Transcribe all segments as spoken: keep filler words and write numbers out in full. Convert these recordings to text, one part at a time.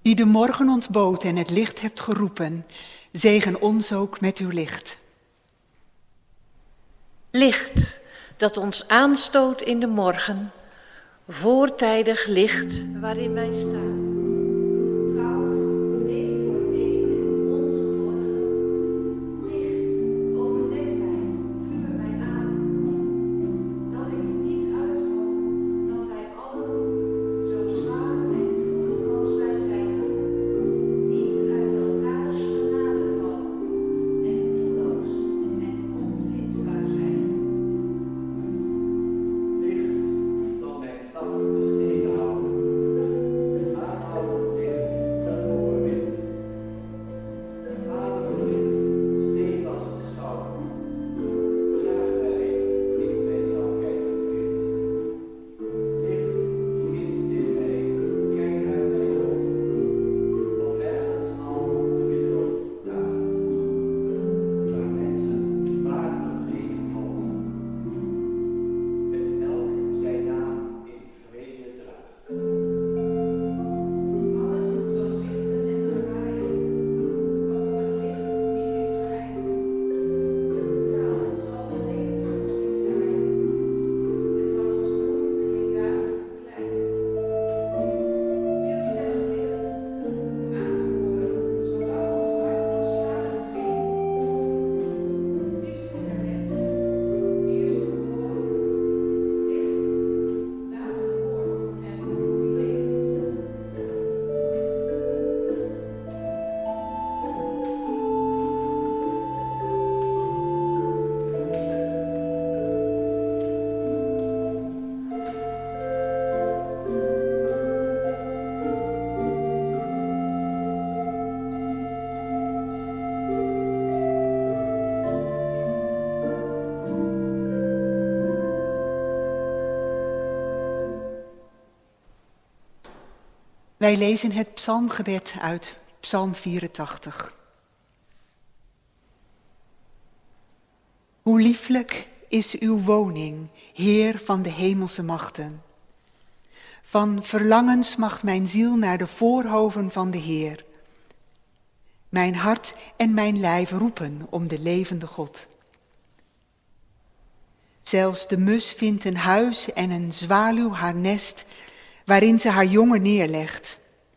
die de morgen ontbood en het licht hebt geroepen, zegen ons ook met uw licht. Licht dat ons aanstoot in de morgen, voortijdig licht waarin wij staan. Wij lezen het psalmgebed uit Psalm vierentachtig. Hoe lieflijk is uw woning, Heer van de hemelse machten. Van verlangen smacht mijn ziel naar de voorhoven van de Heer. Mijn hart en mijn lijf roepen om de levende God. Zelfs de mus vindt een huis en een zwaluw haar nest, waarin ze haar jongen neerlegt.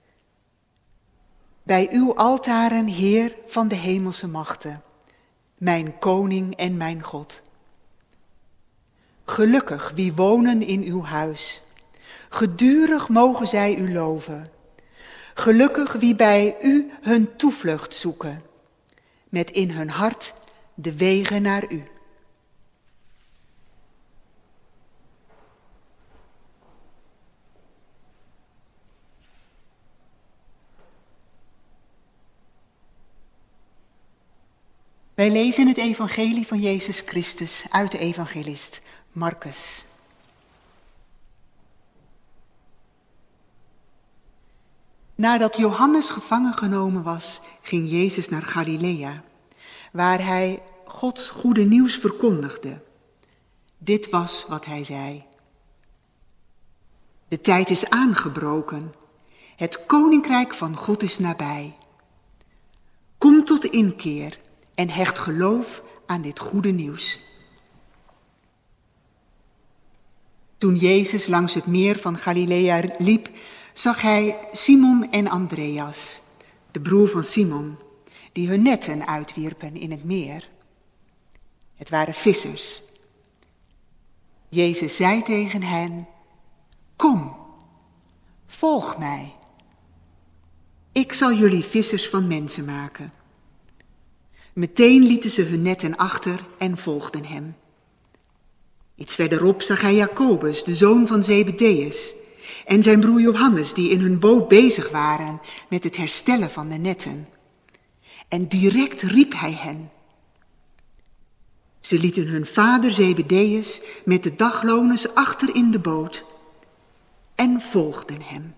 Bij uw altaren, Heer van de hemelse machten, mijn koning en mijn God. Gelukkig wie wonen in uw huis, gedurig mogen zij u loven. Gelukkig wie bij u hun toevlucht zoeken, met in hun hart de wegen naar u. Wij lezen het evangelie van Jezus Christus uit de evangelist Marcus. Nadat Johannes gevangen genomen was, ging Jezus naar Galilea, waar hij Gods goede nieuws verkondigde. Dit was wat hij zei. De tijd is aangebroken. Het koninkrijk van God is nabij. Kom tot inkeer en hecht geloof aan dit goede nieuws. Toen Jezus langs het meer van Galilea liep, zag hij Simon en Andreas, de broer van Simon, die hun netten uitwierpen in het meer. Het waren vissers. Jezus zei tegen hen: Kom, volg mij. Ik zal jullie vissers van mensen maken. Meteen lieten ze hun netten achter en volgden hem. Iets verderop zag hij Jacobus, de zoon van Zebedeus, en zijn broer Johannes, die in hun boot bezig waren met het herstellen van de netten. En direct riep hij hen. Ze lieten hun vader Zebedeus met de dagloners achter in de boot en volgden hem.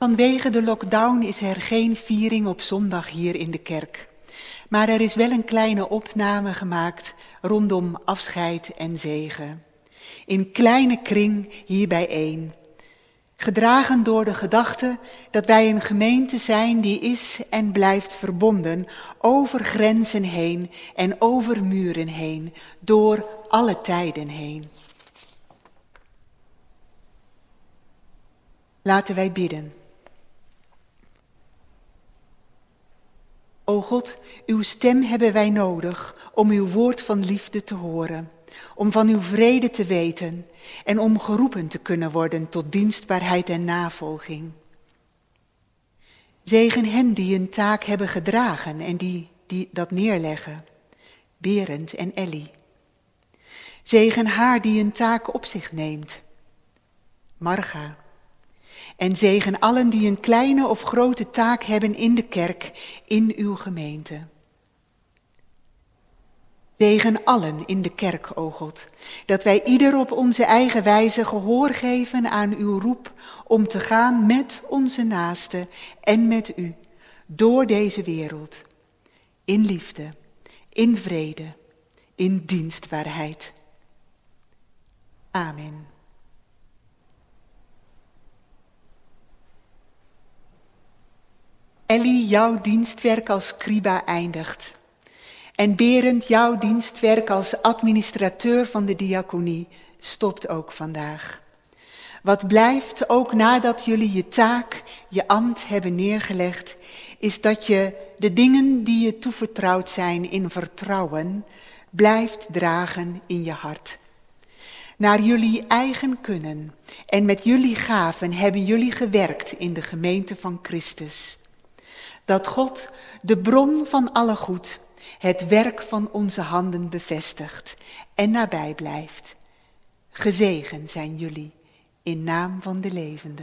Vanwege de lockdown is er geen viering op zondag hier in de kerk. Maar er is wel een kleine opname gemaakt rondom afscheid en zegen. In kleine kring hier bijeen. Gedragen door de gedachte dat wij een gemeente zijn die is en blijft verbonden over grenzen heen en over muren heen, door alle tijden heen. Laten wij bidden. O God, uw stem hebben wij nodig om uw woord van liefde te horen, om van uw vrede te weten en om geroepen te kunnen worden tot dienstbaarheid en navolging. Zegen hen die een taak hebben gedragen en die, die dat neerleggen, Berend en Ellie. Zegen haar die een taak op zich neemt, Marga. En zegen allen die een kleine of grote taak hebben in de kerk, in uw gemeente. Zegen allen in de kerk, o God, dat wij ieder op onze eigen wijze gehoor geven aan uw roep om te gaan met onze naasten en met u, door deze wereld, in liefde, in vrede, in dienstbaarheid. Amen. Ellie, jouw dienstwerk als scriba eindigt. En Berend, jouw dienstwerk als administrateur van de diaconie stopt ook vandaag. Wat blijft, ook nadat jullie je taak, je ambt hebben neergelegd, is dat je de dingen die je toevertrouwd zijn in vertrouwen, blijft dragen in je hart. Naar jullie eigen kunnen en met jullie gaven hebben jullie gewerkt in de gemeente van Christus. Dat God, de bron van alle goed, het werk van onze handen bevestigt en nabij blijft. Gezegend zijn jullie in naam van de levende.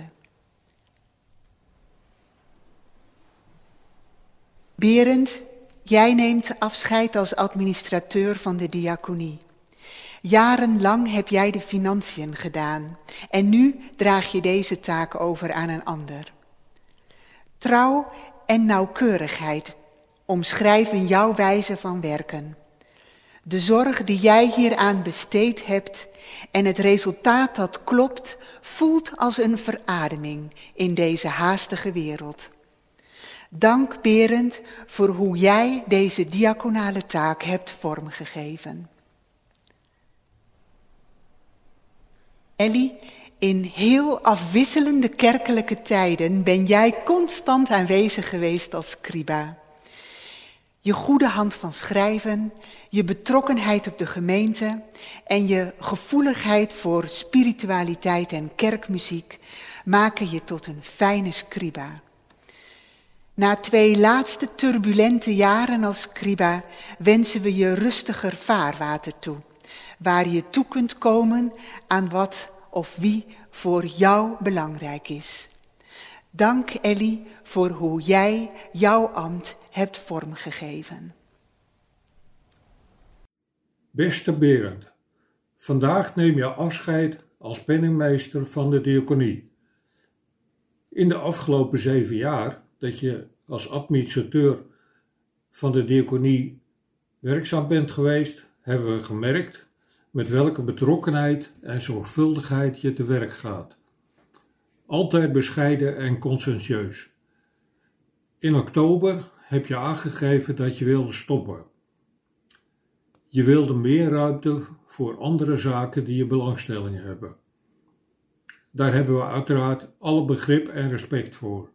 Berend, jij neemt afscheid als administrateur van de diaconie. Jarenlang heb jij de financiën gedaan en nu draag je deze taak over aan een ander. Trouw en nauwkeurigheid omschrijven jouw wijze van werken. De zorg die jij hieraan besteed hebt en het resultaat dat klopt, voelt als een verademing in deze haastige wereld. Dank Berend voor hoe jij deze diaconale taak hebt vormgegeven. Ellie, in heel afwisselende kerkelijke tijden ben jij constant aanwezig geweest als scriba. Je goede hand van schrijven, je betrokkenheid op de gemeente en je gevoeligheid voor spiritualiteit en kerkmuziek maken je tot een fijne scriba. Na twee laatste turbulente jaren als scriba wensen we je rustiger vaarwater toe, waar je toe kunt komen aan wat of wie voor jou belangrijk is. Dank Ellie voor hoe jij jouw ambt hebt vormgegeven. Beste Berend, vandaag neem je afscheid als penningmeester van de diaconie. In de afgelopen zeven jaar dat je als administrateur van de diaconie werkzaam bent geweest, hebben we gemerkt met welke betrokkenheid en zorgvuldigheid je te werk gaat. Altijd bescheiden en conscientieus. In oktober heb je aangegeven dat je wilde stoppen. Je wilde meer ruimte voor andere zaken die je belangstelling hebben. Daar hebben we uiteraard alle begrip en respect voor.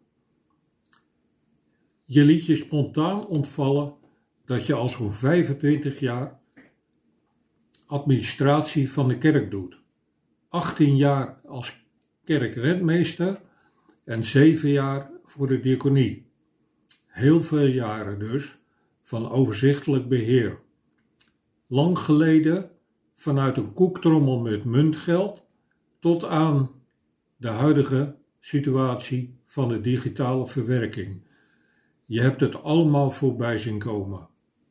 Je liet je spontaan ontvallen dat je al zo'n vijfentwintig jaar administratie van de kerk doet. achttien jaar als kerkrentmeester en zeven jaar voor de diaconie. Heel veel jaren dus van overzichtelijk beheer. Lang geleden vanuit een koektrommel met muntgeld tot aan de huidige situatie van de digitale verwerking. Je hebt het allemaal voorbij zien komen.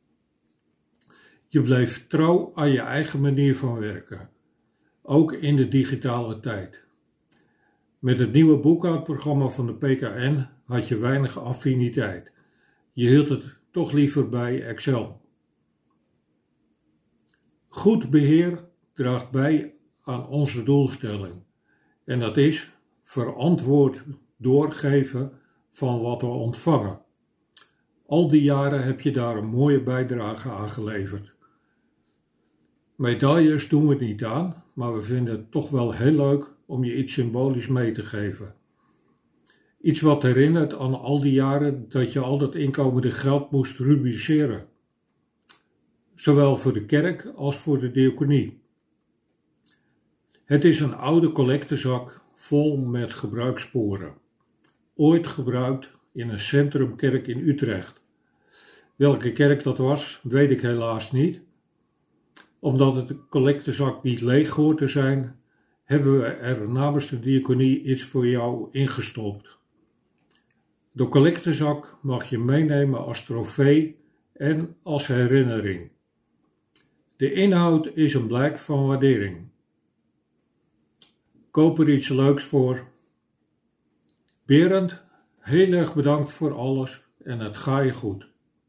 Je bleef trouw aan je eigen manier van werken, ook in de digitale tijd. Met het nieuwe boekhoudprogramma van de P K N had je weinig affiniteit. Je hield het toch liever bij Excel. Goed beheer draagt bij aan onze doelstelling. En dat is verantwoord doorgeven van wat we ontvangen. Al die jaren heb je daar een mooie bijdrage aan geleverd. Medailles doen we niet aan, maar we vinden het toch wel heel leuk om je iets symbolisch mee te geven. Iets wat herinnert aan al die jaren dat je al dat inkomende geld moest rubriceren. Zowel voor de kerk als voor de diaconie. Het is een oude collectezak vol met gebruikssporen. Ooit gebruikt in een centrumkerk in Utrecht. Welke kerk dat was, weet ik helaas niet. Omdat het de collectezak niet leeg hoort te zijn, hebben we er namens de diaconie iets voor jou ingestopt. De collectezak mag je meenemen als trofee en als herinnering. De inhoud is een blijk van waardering. Koop er iets leuks voor. Berend, heel erg bedankt voor alles en het gaat je goed.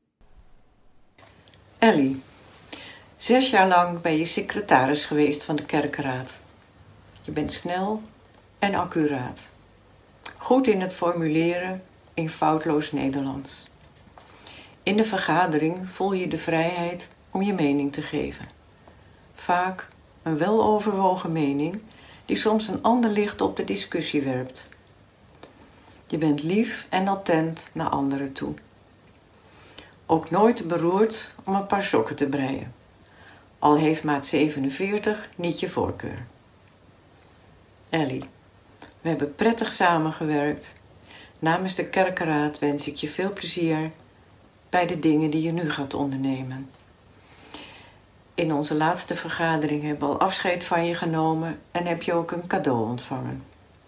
Ellie, zes jaar lang ben je secretaris geweest van de kerkenraad. Je bent snel en accuraat. Goed in het formuleren in foutloos Nederlands. In de vergadering voel je de vrijheid om je mening te geven. Vaak een weloverwogen mening die soms een ander licht op de discussie werpt. Je bent lief en attent naar anderen toe. Ook nooit beroerd om een paar sokken te breien. Al heeft maat zevenenveertig niet je voorkeur. Ellie, we hebben prettig samengewerkt. Namens de kerkenraad wens ik je veel plezier bij de dingen die je nu gaat ondernemen. In onze laatste vergadering hebben we al afscheid van je genomen en heb je ook een cadeau ontvangen.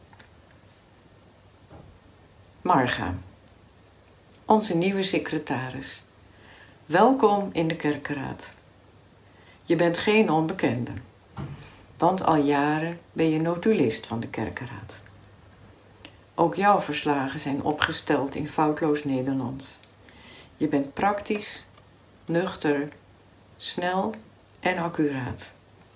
Marga, onze nieuwe secretaris. Welkom in de kerkenraad. Je bent geen onbekende, want al jaren ben je notulist van de kerkenraad. Ook jouw verslagen zijn opgesteld in foutloos Nederlands. Je bent praktisch, nuchter, snel en accuraat.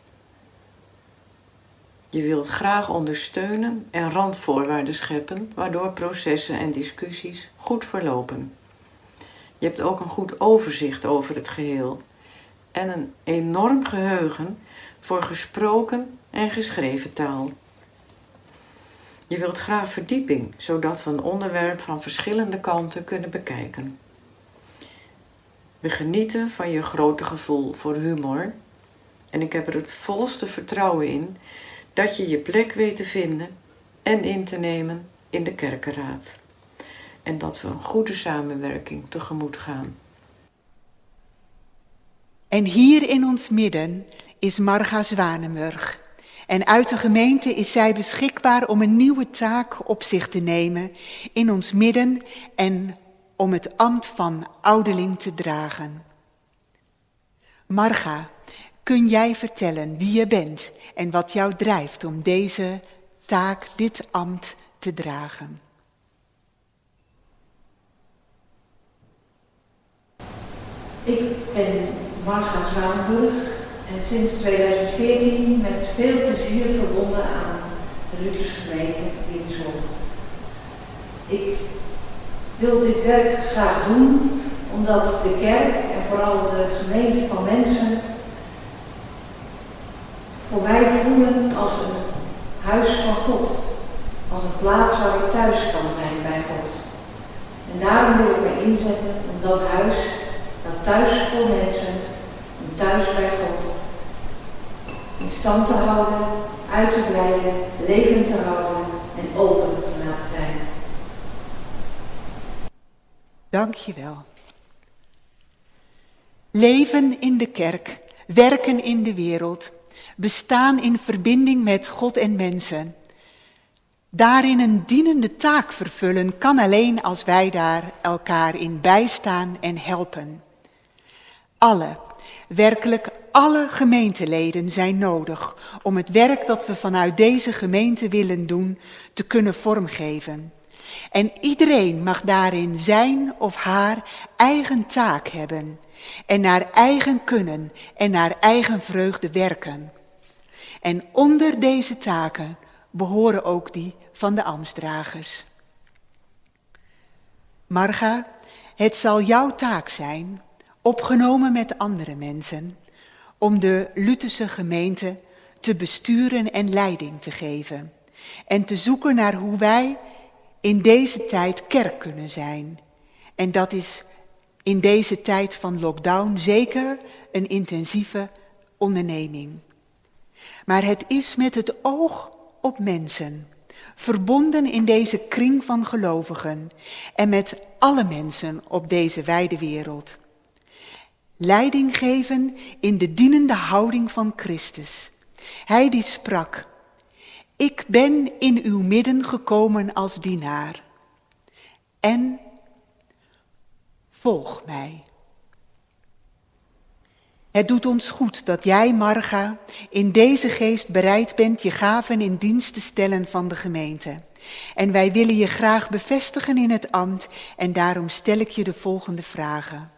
Je wilt graag ondersteunen en randvoorwaarden scheppen, waardoor processen en discussies goed verlopen. Je hebt ook een goed overzicht over het geheel en een enorm geheugen voor gesproken en geschreven taal. Je wilt graag verdieping, zodat we een onderwerp van verschillende kanten kunnen bekijken. We genieten van je grote gevoel voor humor en ik heb er het volste vertrouwen in dat je je plek weet te vinden en in te nemen in de kerkenraad. En dat we een goede samenwerking tegemoet gaan. En hier in ons midden is Marga Zwanenburg. En uit de gemeente is zij beschikbaar om een nieuwe taak op zich te nemen in ons midden en om het ambt van ouderling te dragen. Marga, kun jij vertellen wie je bent en wat jou drijft om deze taak, dit ambt te dragen? Ik ben Marga Zwanenburg en sinds tweeduizend veertien met veel plezier verbonden aan de Lutherse gemeente in Zwolle. Ik wil dit werk graag doen omdat de kerk en vooral de gemeente van mensen voor mij voelen als een huis van God, als een plaats waar ik thuis kan zijn bij God. En daarom wil ik mij inzetten om dat huis, dat thuis voor mensen, een thuis bij God, in stand te houden, uit te breiden, levend te houden en open te laten zijn. Dank je wel. Leven in de kerk, werken in de wereld, bestaan in verbinding met God en mensen. Daarin een dienende taak vervullen kan alleen als wij daar elkaar in bijstaan en helpen. Alle, Werkelijk alle gemeenteleden zijn nodig om het werk dat we vanuit deze gemeente willen doen te kunnen vormgeven. En iedereen mag daarin zijn of haar eigen taak hebben en naar eigen kunnen en naar eigen vreugde werken. En onder deze taken behoren ook die van de ambtsdragers. Marga, het zal jouw taak zijn, opgenomen met andere mensen, om de Lutherse gemeente te besturen en leiding te geven. En te zoeken naar hoe wij in deze tijd kerk kunnen zijn. En dat is in deze tijd van lockdown zeker een intensieve onderneming. Maar het is met het oog op mensen, verbonden in deze kring van gelovigen en met alle mensen op deze wijde wereld. Leiding geven in de dienende houding van Christus. Hij die sprak: ik ben in uw midden gekomen als dienaar. En volg mij. Het doet ons goed dat jij, Marga, in deze geest bereid bent je gaven in dienst te stellen van de gemeente. En wij willen je graag bevestigen in het ambt en daarom stel ik je de volgende vragen.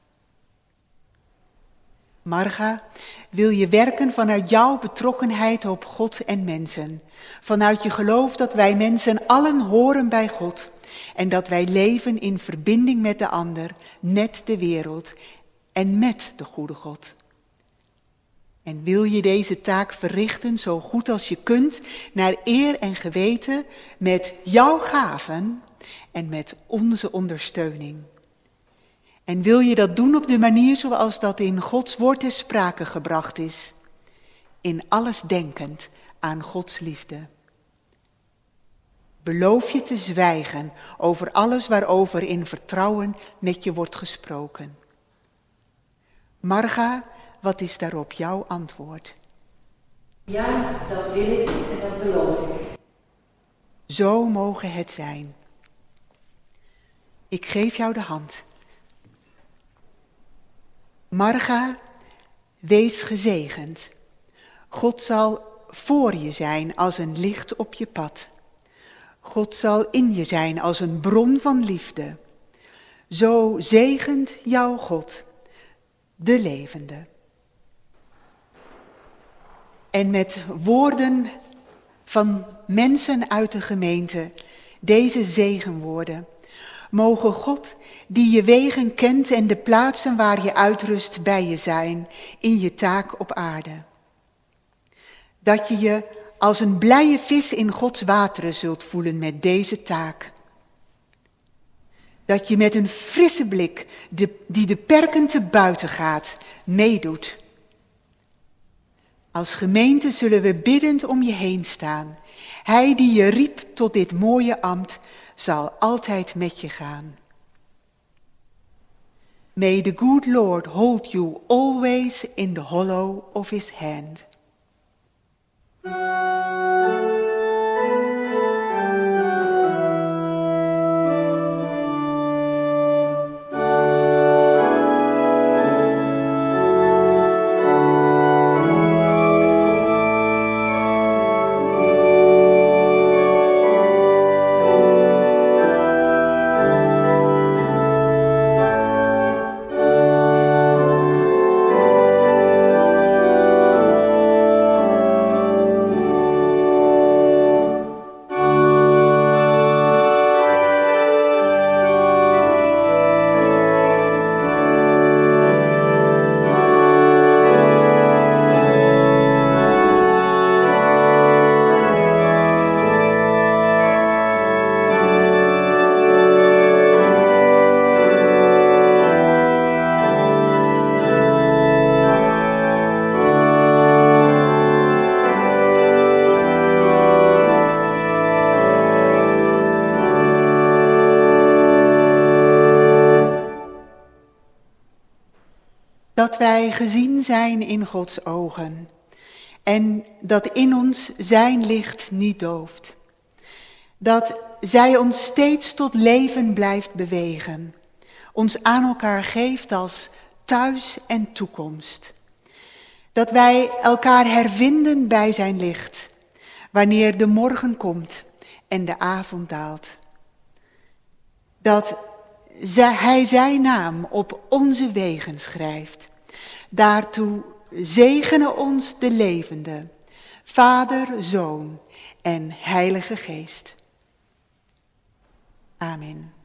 Marga, wil je werken vanuit jouw betrokkenheid op God en mensen, vanuit je geloof dat wij mensen allen horen bij God en dat wij leven in verbinding met de ander, met de wereld en met de goede God. En wil je deze taak verrichten zo goed als je kunt, naar eer en geweten, met jouw gaven en met onze ondersteuning. En wil je dat doen op de manier zoals dat in Gods woord ter sprake gebracht is, in alles denkend aan Gods liefde. Beloof je te zwijgen over alles waarover in vertrouwen met je wordt gesproken. Marga, wat is daarop jouw antwoord? Ja, dat wil ik en dat beloof ik. Zo mogen het zijn. Ik geef jou de hand. Marga, wees gezegend. God zal voor je zijn als een licht op je pad. God zal in je zijn als een bron van liefde. Zo zegent jouw God, de levende. En met woorden van mensen uit de gemeente, deze zegenwoorden, mogen God, die je wegen kent en de plaatsen waar je uitrust bij je zijn, in je taak op aarde. Dat je je als een blije vis in Gods wateren zult voelen met deze taak. Dat je met een frisse blik, de, die de perken te buiten gaat, meedoet. Als gemeente zullen we biddend om je heen staan. Hij die je riep tot dit mooie ambt, zal altijd met je gaan. May the good Lord hold you always in the hollow of his hand. Dat wij gezien zijn in Gods ogen en dat in ons zijn licht niet dooft. Dat zij ons steeds tot leven blijft bewegen, ons aan elkaar geeft als thuis en toekomst. Dat wij elkaar hervinden bij zijn licht, wanneer de morgen komt en de avond daalt. Dat hij zijn naam op onze wegen schrijft. Daartoe zegene ons de levende, Vader, Zoon en Heilige Geest. Amen.